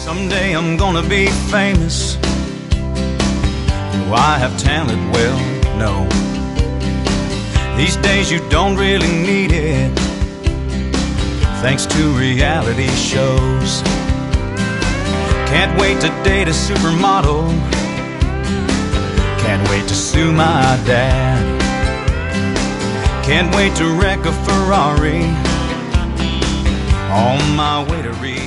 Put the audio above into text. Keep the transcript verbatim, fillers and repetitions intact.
Someday I'm gonna be famous. Do I have talent? Well, no. These days you don't really need it, thanks to reality shows. Can't wait to date a supermodel, can't wait to sue my dad, can't wait to wreck a Ferrari on my way to Rio.